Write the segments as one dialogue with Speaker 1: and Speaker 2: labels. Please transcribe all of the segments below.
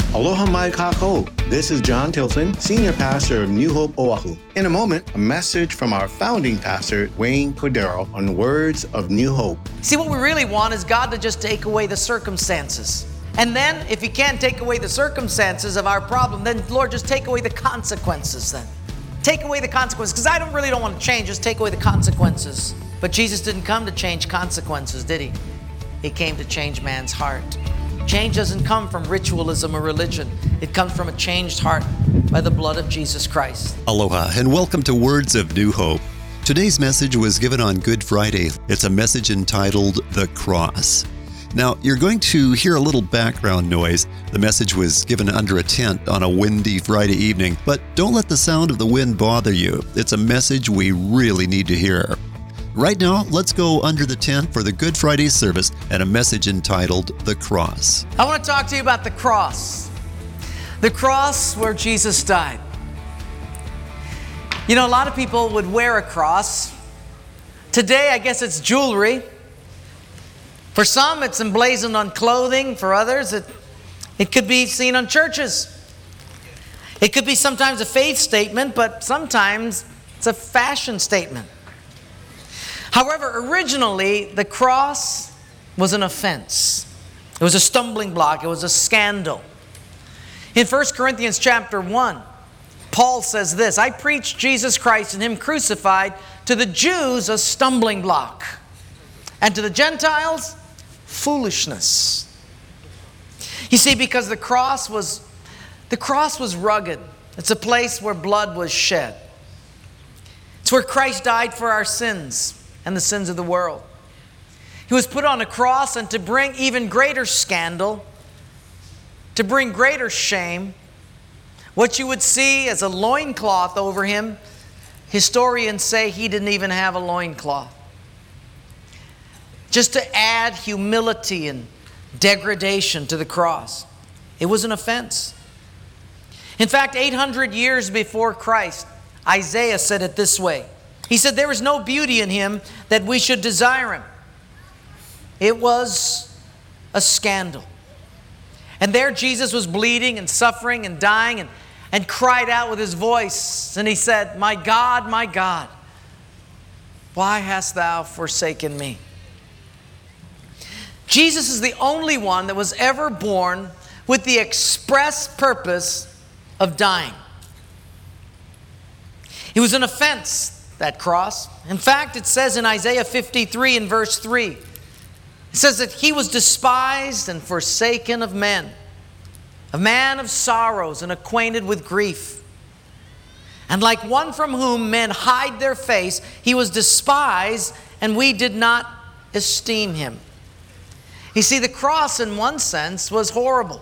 Speaker 1: Aloha mai kākou. This is John Tilson, Senior Pastor of New Hope, Oahu. In a moment, a message from our founding pastor, Wayne Cordero, on words of New Hope.
Speaker 2: See, what we really want is God to just take away the circumstances. And then, if He can't take away the circumstances of our problem, then Lord, just take away the consequences then. Take away the consequences, because I really don't want to change, just take away the consequences. But Jesus didn't come to change consequences, did He? He came to change man's heart. Change doesn't come from ritualism or religion. It comes from a changed heart by the blood of Jesus Christ.
Speaker 3: Aloha, and welcome to Words of New Hope. Today's message was given on Good Friday. It's a message entitled The Cross. Now, you're going to hear a little background noise. The message was given under a tent on a windy Friday evening, but don't let the sound of the wind bother you. It's a message we really need to hear. Right now, let's go under the tent for the Good Friday service and a message entitled The Cross.
Speaker 2: I want to talk to you about the cross. The cross where Jesus died. You know, a lot of people would wear a cross. Today, I guess it's jewelry. For some, it's emblazoned on clothing. For others, it could be seen on churches. It could be sometimes a faith statement, but sometimes it's a fashion statement. However, originally, the cross was an offense. It was a stumbling block. It was a scandal. In 1 Corinthians chapter 1, Paul says this, I preach Jesus Christ and Him crucified, to the Jews a stumbling block, and to the Gentiles, foolishness. You see, because the cross was rugged. It's a place where blood was shed. It's where Christ died for our sins and the sins of the world. He was put on a cross, and to bring even greater scandal, to bring greater shame, what you would see as a loincloth over Him, historians say He didn't even have a loincloth. Just to add humility and degradation to the cross. It was an offense. In fact, 800 years before Christ, Isaiah said it this way. He said, there is no beauty in Him that we should desire Him. It was a scandal. And there Jesus was bleeding and suffering and dying and cried out with His voice. And He said, my God, why hast Thou forsaken me? Jesus is the only one that was ever born with the express purpose of dying. It was an offense, that cross. In fact, it says in Isaiah 53 in verse 3, it says that He was despised and forsaken of men, a man of sorrows and acquainted with grief. And like one from whom men hide their face, He was despised, and we did not esteem Him. You see, the cross in one sense was horrible.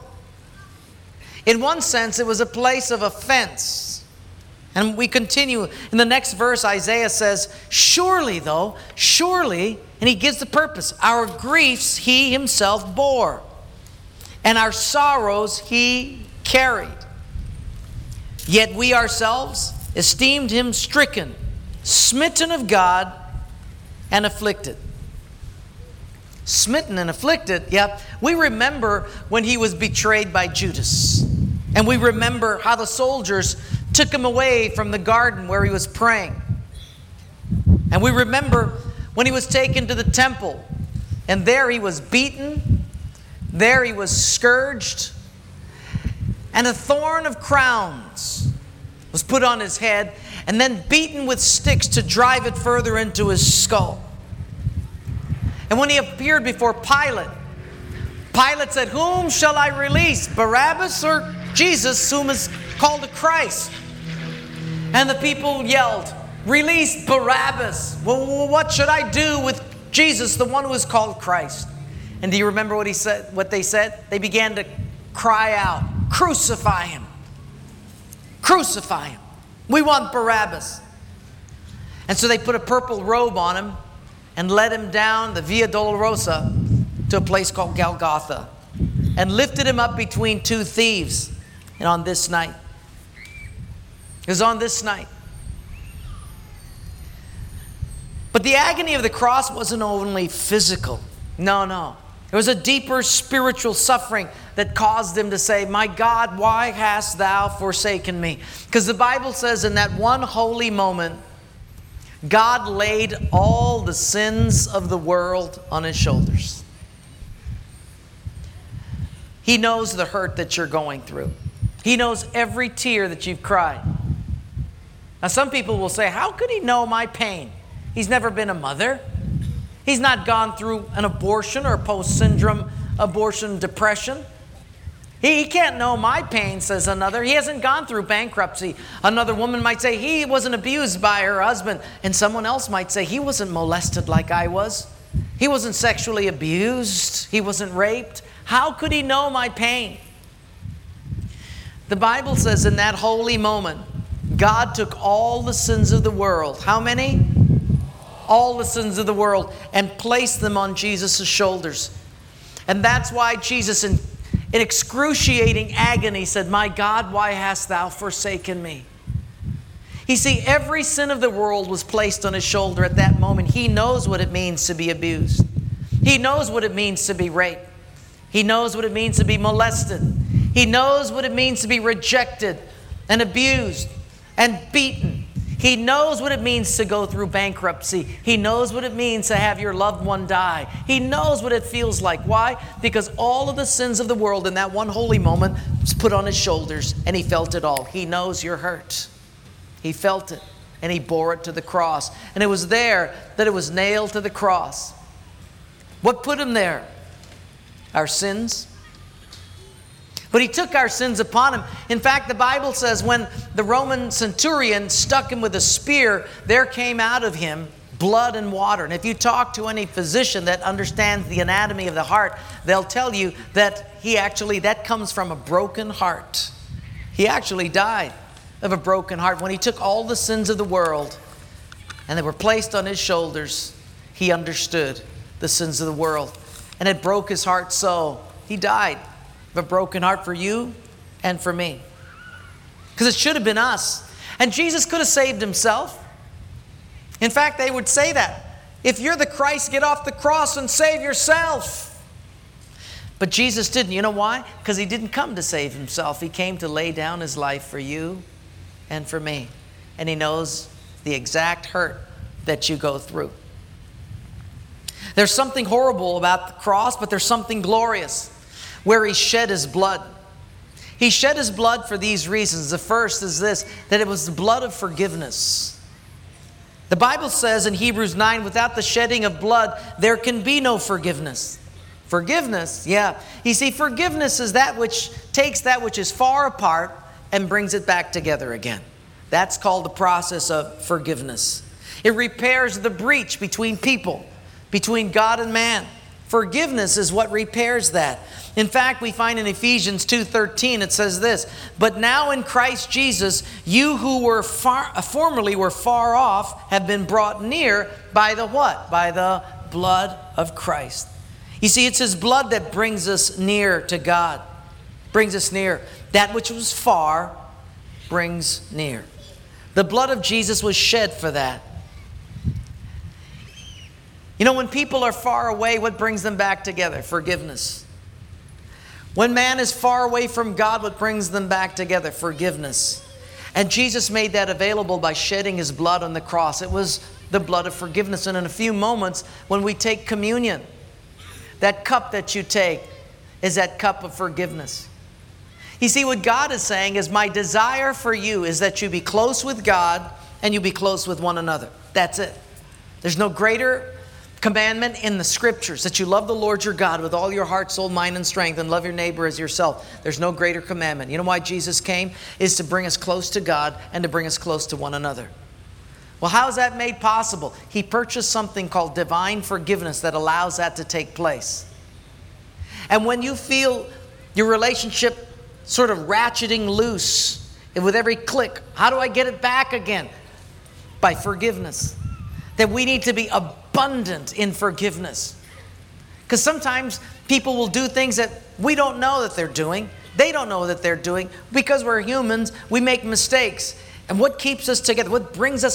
Speaker 2: In one sense, it was a place of offense. And we continue in the next verse. Isaiah says, surely, and he gives the purpose, our griefs He Himself bore, and our sorrows He carried. Yet we ourselves esteemed Him stricken, smitten of God, and afflicted. Smitten and afflicted, yeah. We remember when He was betrayed by Judas. And we remember how the soldiers took Him away from the garden where He was praying. And we remember when He was taken to the temple, and there He was beaten, there He was scourged, and a thorn of crowns was put on His head, and then beaten with sticks to drive it further into His skull. And when He appeared before Pilate, Pilate said, whom shall I release, Barabbas or Jesus, whom is called the Christ? And the people yelled, release Barabbas. Well, what should I do with Jesus, the one who is called Christ? And do you remember what they said? They began to cry out, crucify Him. Crucify Him. We want Barabbas. And so they put a purple robe on Him and led Him down the Via Dolorosa to a place called Golgotha, and lifted Him up between two thieves. And on this night, it was on this night. But the agony of the cross wasn't only physical. No. There was a deeper spiritual suffering that caused him to say, my God, why hast thou forsaken me? Because the Bible says in that one holy moment, God laid all the sins of the world on his shoulders. He knows the hurt that you're going through. He knows every tear that you've cried. Now some people will say, how could he know my pain? He's never been a mother. He's not gone through an abortion or post-syndrome abortion depression. He can't know my pain, says another. He hasn't gone through bankruptcy. Another woman might say he wasn't abused by her husband. And someone else might say he wasn't molested like I was. He wasn't sexually abused. He wasn't raped. How could he know my pain? The Bible says in that holy moment, God took all the sins of the world. How many? All the sins of the world, and placed them on Jesus' shoulders. And that's why Jesus, in excruciating agony, said, my God, why hast thou forsaken me? You see, every sin of the world was placed on his shoulder at that moment. He knows what it means to be abused. He knows what it means to be raped. He knows what it means to be molested. He knows what it means to be rejected and abused and beaten. He knows what it means to go through bankruptcy. He knows what it means to have your loved one die. He knows what it feels like. Why? Because all of the sins of the world in that one holy moment was put on his shoulders, and he felt it all. He knows you're hurt. He felt it, and he bore it to the cross. And it was there that it was nailed to the cross. What put him there? Our sins. But he took our sins upon him. In fact, the Bible says when the Roman centurion stuck him with a spear, there came out of him blood and water. And if you talk to any physician that understands the anatomy of the heart, they'll tell you that that comes from a broken heart. He actually died of a broken heart. When he took all the sins of the world and they were placed on his shoulders, he understood the sins of the world. And it broke his heart so he died. A broken heart for you and for me. Because it should have been us. And Jesus could have saved himself. In fact, they would say that. If you're the Christ, get off the cross and save yourself. But Jesus didn't. You know why? Because he didn't come to save himself. He came to lay down his life for you and for me. And he knows the exact hurt that you go through. There's something horrible about the cross, but there's something glorious. Where he shed his blood. He shed his blood for these reasons. The first is this, that it was the blood of forgiveness. The Bible says in Hebrews 9, without the shedding of blood, there can be no forgiveness. Forgiveness, yeah. You see, forgiveness is that which takes that which is far apart and brings it back together again. That's called the process of forgiveness. It repairs the breach between people, between God and man. Forgiveness is what repairs that. In fact, we find in Ephesians 2:13, it says this, but now in Christ Jesus, you who were formerly were far off have been brought near by the what? By the blood of Christ. You see, it's his blood that brings us near to God. Brings us near. That which was far brings near. The blood of Jesus was shed for that. You know, when people are far away, what brings them back together? Forgiveness. When man is far away from God, what brings them back together? Forgiveness. And Jesus made that available by shedding his blood on the cross. It was the blood of forgiveness. And in a few moments, when we take communion, that cup that you take is that cup of forgiveness. You see, what God is saying is, my desire for you is that you be close with God and you be close with one another. That's it. There's no greater commandment in the scriptures, that you love the Lord your God with all your heart, soul, mind, and strength, and love your neighbor as yourself. There's no greater commandment. You know why Jesus came? Is to bring us close to God and to bring us close to one another. Well, how is that made possible? He purchased something called divine forgiveness that allows that to take place. And when you feel your relationship sort of ratcheting loose, and with every click, how do I get it back again? By forgiveness. That we need to be abundant in forgiveness. Because sometimes people will do things that we don't know that they're doing. They don't know that they're doing. Because we're humans, we make mistakes. And what keeps us together, what brings us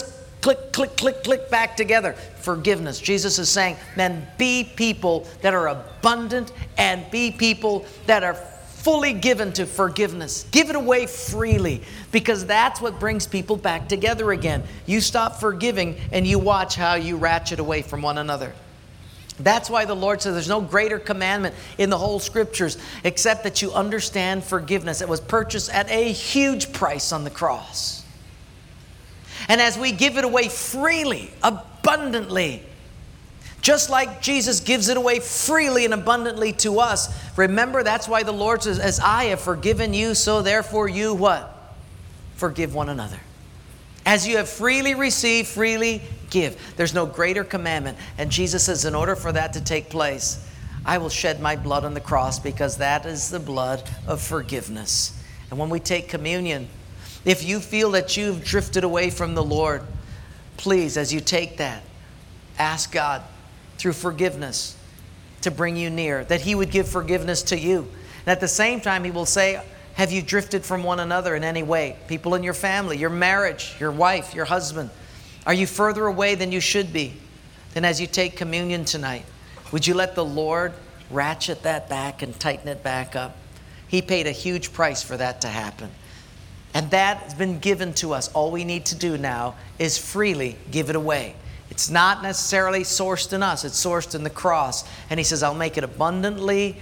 Speaker 2: click, click, click, click back together. Forgiveness. Jesus is saying, man, be people that are abundant and be people that are fully given to forgiveness. Give it away freely, because that's what brings people back together again. You stop forgiving and you watch how you ratchet away from one another. That's why the Lord says there's no greater commandment in the whole Scriptures except that you understand forgiveness. It was purchased at a huge price on the cross. And as we give it away freely, abundantly, just like Jesus gives it away freely and abundantly to us, remember, that's why the Lord says, as I have forgiven you, so therefore you what? Forgive one another. As you have freely received, freely give. There's no greater commandment. And Jesus says, in order for that to take place, I will shed my blood on the cross, because that is the blood of forgiveness. And when we take communion, if you feel that you've drifted away from the Lord, please, as you take that, ask God through forgiveness to bring you near, that He would give forgiveness to you. And at the same time, He will say, have you drifted from one another in any way? People in your family, your marriage, your wife, your husband. Are you further away than you should be? Then as you take communion tonight, would you let the Lord ratchet that back and tighten it back up? He paid a huge price for that to happen. And that has been given to us. All we need to do now is freely give it away. It's not necessarily sourced in us. It's sourced in the cross. And He says, I'll make it abundantly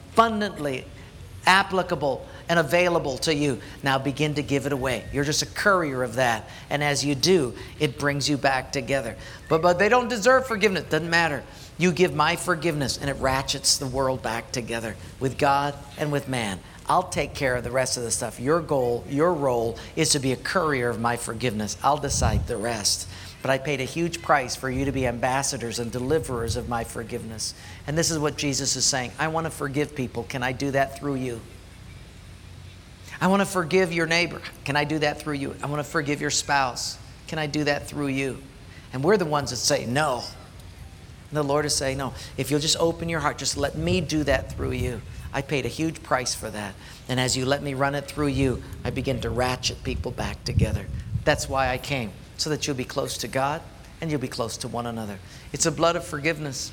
Speaker 2: applicable and available to you. Now begin to give it away. You're just a courier of that. And as you do, it brings you back together. But they don't deserve forgiveness. Doesn't matter. You give my forgiveness and it ratchets the world back together with God and with man. I'll take care of the rest of the stuff. Your goal, your role is to be a courier of my forgiveness. I'll decide the rest. But I paid a huge price for you to be ambassadors and deliverers of my forgiveness. And this is what Jesus is saying. I want to forgive people. Can I do that through you? I want to forgive your neighbor. Can I do that through you? I want to forgive your spouse. Can I do that through you? And we're the ones that say no. And the Lord is saying, no, if you'll just open your heart, just let me do that through you. I paid a huge price for that. And as you let me run it through you, I begin to ratchet people back together. That's why I came, so that you'll be close to God and you'll be close to one another. It's a blood of forgiveness.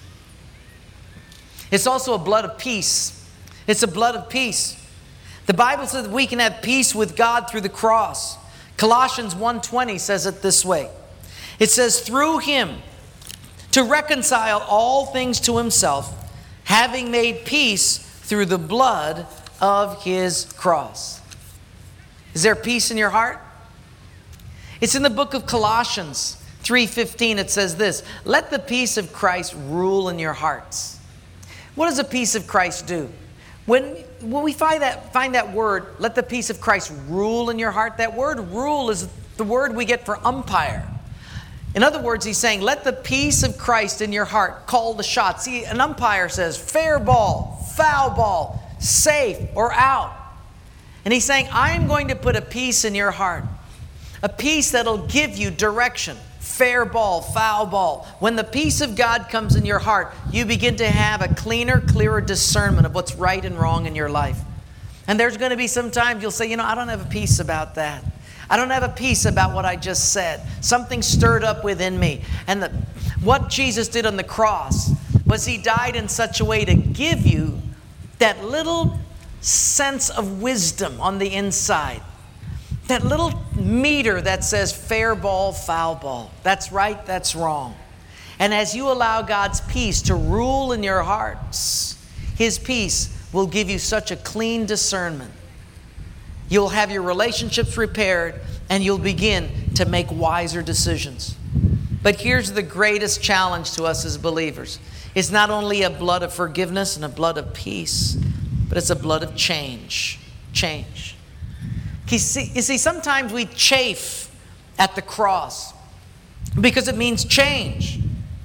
Speaker 2: It's also a blood of peace. It's a blood of peace. The Bible says that we can have peace with God through the cross. Colossians 1:20 says it this way. It says, through Him to reconcile all things to Himself, having made peace through the blood of His cross. Is there peace in your heart? It's in the book of Colossians 3:15. It says this, let the peace of Christ rule in your hearts. What does the peace of Christ do? When we find that word, let the peace of Christ rule in your heart, that word rule is the word we get for umpire. In other words, he's saying, let the peace of Christ in your heart call the shots. See, an umpire says, fair ball, foul ball, safe or out. And he's saying, I am going to put a peace in your heart. A peace that'll give you direction. Fair ball, foul ball. When the peace of God comes in your heart, you begin to have a cleaner, clearer discernment of what's right and wrong in your life. And there's going to be some times you'll say, I don't have a peace about that. I don't have a peace about what I just said. Something stirred up within me. And what Jesus did on the cross was He died in such a way to give you that little sense of wisdom on the inside. That little meter that says fair ball, foul ball. That's right, that's wrong. And as you allow God's peace to rule in your hearts, His peace will give you such a clean discernment. You'll have your relationships repaired and you'll begin to make wiser decisions. But here's the greatest challenge to us as believers. It's not only a blood of forgiveness and a blood of peace, but it's a blood of change. Change. You see, sometimes we chafe at the cross because it means change.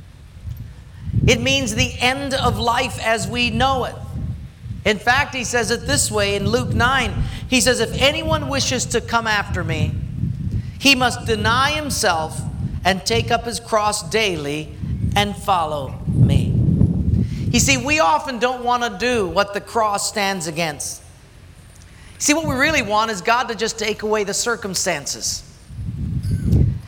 Speaker 2: It means the end of life as we know it. In fact, He says it this way in Luke 9. He says, if anyone wishes to come after me, he must deny himself and take up his cross daily and follow me. You see, we often don't want to do what the cross stands against. See, what we really want is God to just take away the circumstances.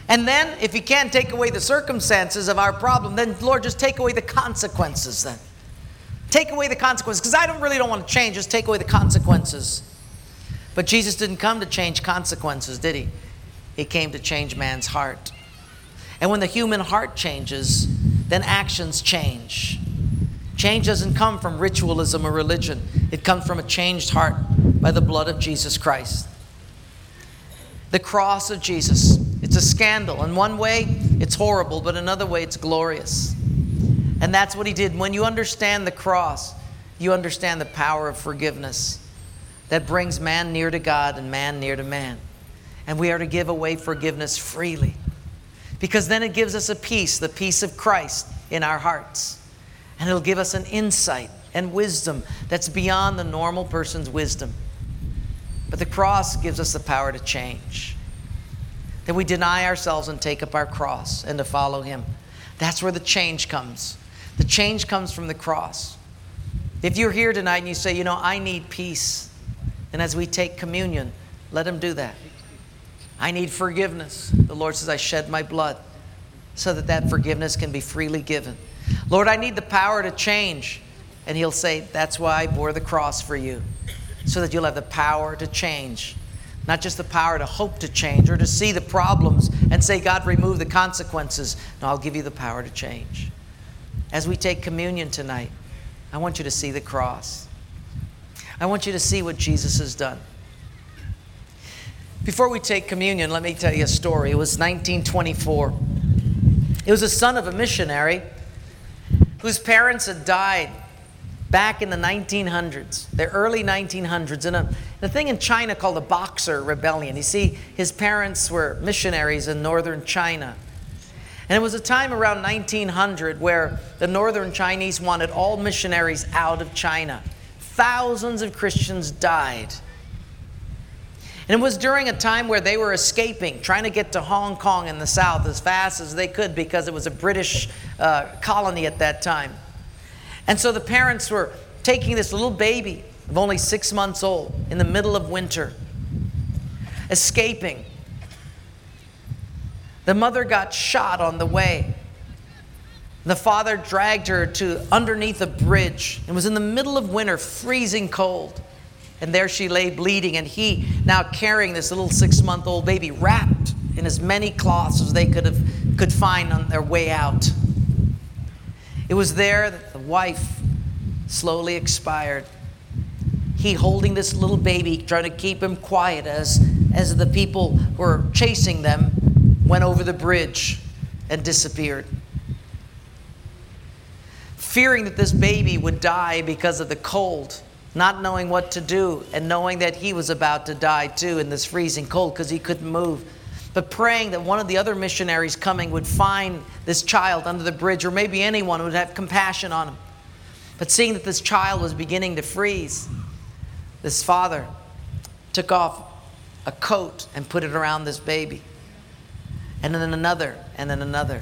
Speaker 2: And then, if He can't take away the circumstances of our problem, then Lord, just take away the consequences then. Take away the consequences, because I really don't want to change. Just take away the consequences. But Jesus didn't come to change consequences, did He? He came to change man's heart. And when the human heart changes, then actions change. Change doesn't come from ritualism or religion. It comes from a changed heart by the blood of Jesus Christ. The cross of Jesus. It's a scandal. In one way, it's horrible, but another way, it's glorious. And that's what He did. When you understand the cross, you understand the power of forgiveness that brings man near to God and man near to man. And we are to give away forgiveness freely, because then it gives us a peace, the peace of Christ in our hearts. And it'll give us an insight and wisdom that's beyond the normal person's wisdom. But the cross gives us the power to change. That we deny ourselves and take up our cross and to follow Him. That's where the change comes. The change comes from the cross. If you're here tonight and you say, I need peace, then as we take communion, let Him do that. I need forgiveness. The Lord says, I shed my blood so that forgiveness can be freely given. Lord, I need the power to change. And He'll say, that's why I bore the cross for you, so that you'll have the power to change. Not just the power to hope to change or to see the problems and say, God, remove the consequences. No, I'll give you the power to change. As we take communion tonight, I want you to see the cross. I want you to see what Jesus has done. Before we take communion, let me tell you a story. It was 1924. It was the son of a missionary whose parents had died back in the 1900s, the early 1900s, in a thing in China called the Boxer Rebellion. You see, his parents were missionaries in northern China. And it was a time around 1900 where the northern Chinese wanted all missionaries out of China. Thousands of Christians died. And it was during a time where they were escaping, trying to get to Hong Kong in the south as fast as they could, because it was a British colony at that time. And so the parents were taking this little baby of only 6 months old in the middle of winter, escaping. The mother got shot on the way. The father dragged her to underneath a bridge. It was in the middle of winter, freezing cold. And there she lay bleeding, and he now carrying this little 6-month-old baby wrapped in as many cloths as they could find on their way out. It was there that the wife slowly expired. He holding this little baby, trying to keep him quiet as the people who were chasing them went over the bridge and disappeared. Fearing that this baby would die because of the cold, not knowing what to do, and knowing that he was about to die too in this freezing cold because he couldn't move. But praying that one of the other missionaries coming would find this child under the bridge, or maybe anyone would have compassion on him. But seeing that this child was beginning to freeze, this father took off a coat and put it around this baby. And then another, and then another.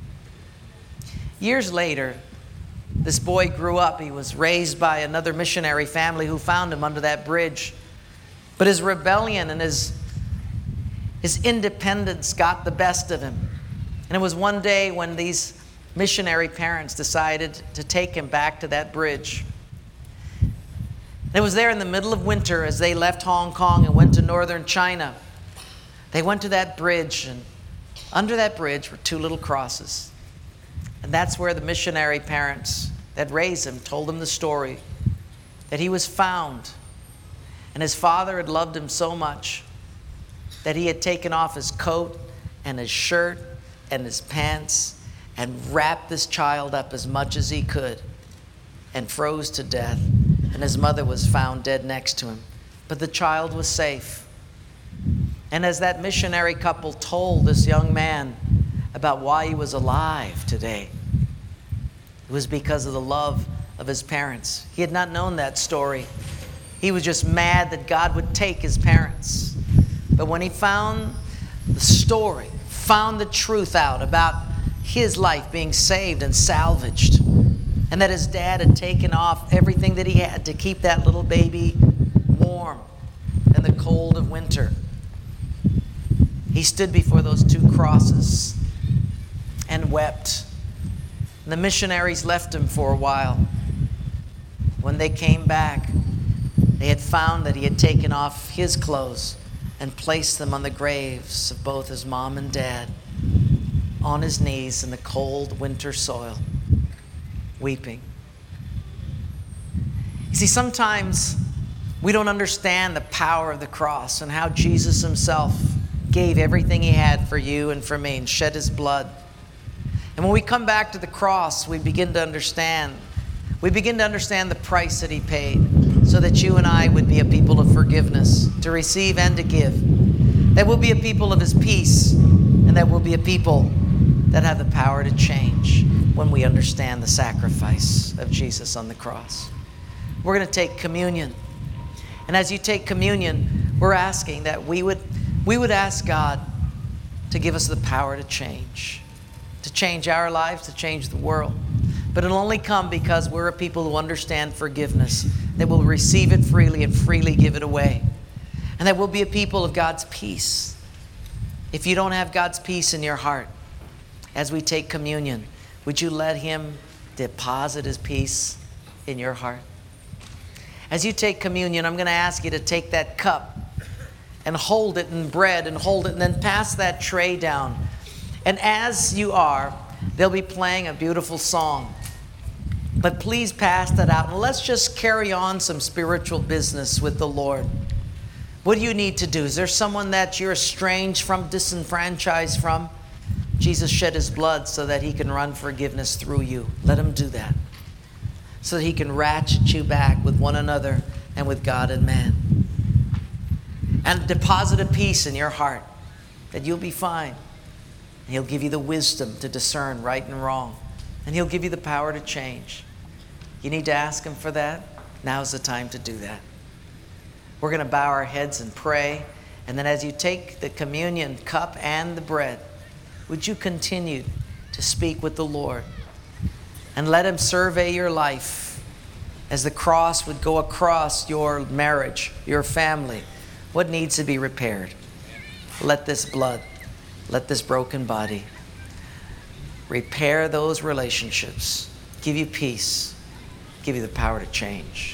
Speaker 2: Years later, this boy grew up. He was raised by another missionary family who found him under that bridge. But his rebellion and his independence got the best of him. And it was one day when these missionary parents decided to take him back to that bridge. And it was there in the middle of winter as they left Hong Kong and went to northern China. They went to that bridge, and under that bridge were 2 little crosses. And that's where the missionary parents that raised him told him the story, that he was found. And his father had loved him so much that he had taken off his coat and his shirt and his pants and wrapped this child up as much as he could and froze to death. And his mother was found dead next to him. But the child was safe. And as that missionary couple told this young man about why he was alive today, it was because of the love of his parents. He had not known that story. He was just mad that God would take his parents. But when he found the story, found the truth out about his life being saved and salvaged, and that his dad had taken off everything that he had to keep that little baby warm in the cold of winter, He stood before those 2 crosses and wept. And the missionaries left him for a while. When they came back, they had found that he had taken off his clothes and placed them on the graves of both his mom and dad, on his knees in the cold winter soil, weeping. You see, sometimes we don't understand the power of the cross and how Jesus himself gave everything he had for you and for me and shed his blood. And when we come back to the cross, we begin to understand the price that he paid so that you and I would be a people of forgiveness, to receive and to give. That we'll be a people of his peace, and that we'll be a people that have the power to change when we understand the sacrifice of Jesus on the cross. We're going to take communion. And as you take communion, we're asking that we would ask God to give us the power to change our lives, to change the world. But it'll only come because we're a people who understand forgiveness, that will receive it freely and freely give it away. And that we'll be a people of God's peace. If you don't have God's peace in your heart, as we take communion, would you let him deposit his peace in your heart? As you take communion, I'm going to ask you to take that cup and hold it in bread and hold it and then pass that tray down. And as you are, they'll be playing a beautiful song. But please pass that out and let's just carry on some spiritual business with the Lord. What do you need to do? Is there someone that you're estranged from, disenfranchised from? Jesus shed his blood so that he can run forgiveness through you. Let him do that. So that he can ratchet you back with one another and with God and man. And deposit a peace in your heart that you'll be fine. And he'll give you the wisdom to discern right and wrong. And he'll give you the power to change. You need to ask him for that. Now's the time to do that. We're going to bow our heads and pray. And then as you take the communion cup and the bread, would you continue to speak with the Lord and let him survey your life as the cross would go across your marriage, your family. What needs to be repaired? Let this blood, let this broken body repair those relationships, give you peace, give you the power to change.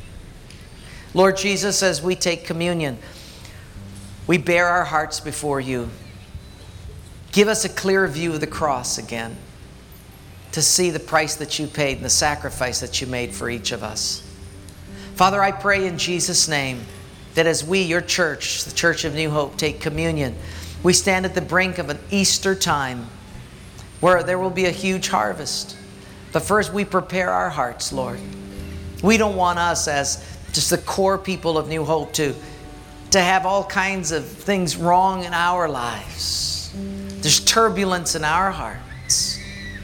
Speaker 2: Lord Jesus, as we take communion, we bare our hearts before you. Give us a clear view of the cross again, to see the price that you paid and the sacrifice that you made for each of us. Father, I pray in Jesus' name that as we, your church, the Church of New Hope, take communion, we stand at the brink of an Easter time where there will be a huge harvest. But first we prepare our hearts, Lord. We don't want us as just the core people of New Hope to have all kinds of things wrong in our lives. There's turbulence in our hearts.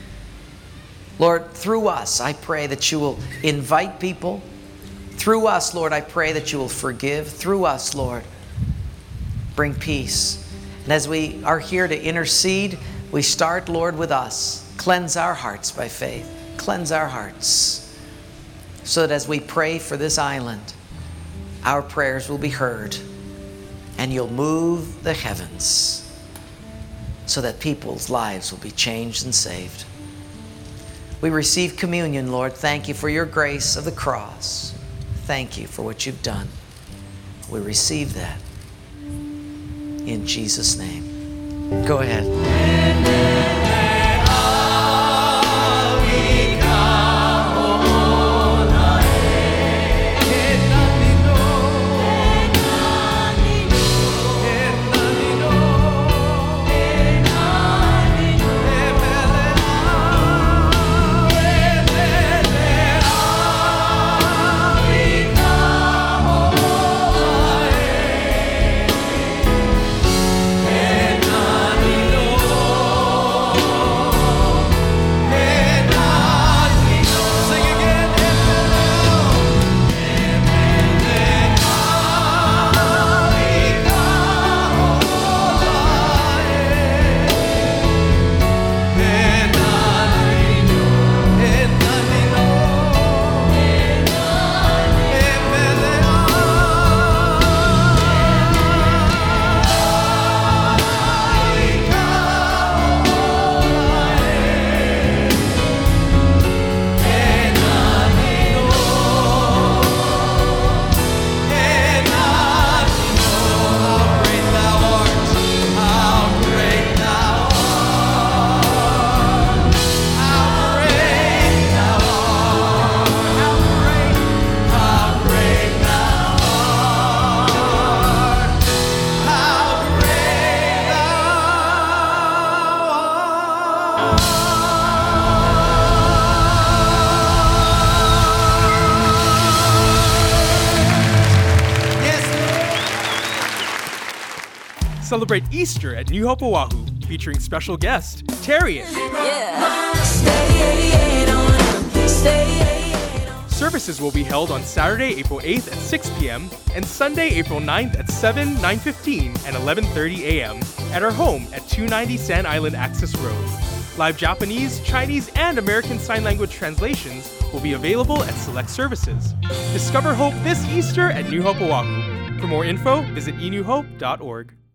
Speaker 2: Lord, through us, I pray that you will invite people. Through us, Lord, I pray that you will forgive. Through us, Lord, bring peace. And as we are here to intercede, we start, Lord, with us. Cleanse our hearts by faith. Cleanse our hearts. So that as we pray for this island, our prayers will be heard. And you'll move the heavens so that people's lives will be changed and saved. We receive communion, Lord. Thank you for your grace of the cross. Thank you for what you've done. We receive that in Jesus' name. Go ahead.
Speaker 4: Celebrate Easter at New Hope Oahu, featuring special guest, Tarian. Services will be held on Saturday, April 8th at 6 p.m. and Sunday, April 9th at 7, 9:15, and 11:30 a.m. at our home at 290 Sand Island Access Road. Live Japanese, Chinese, and American Sign Language translations will be available at select services. Discover hope this Easter at New Hope Oahu. For more info, visit enewhope.org.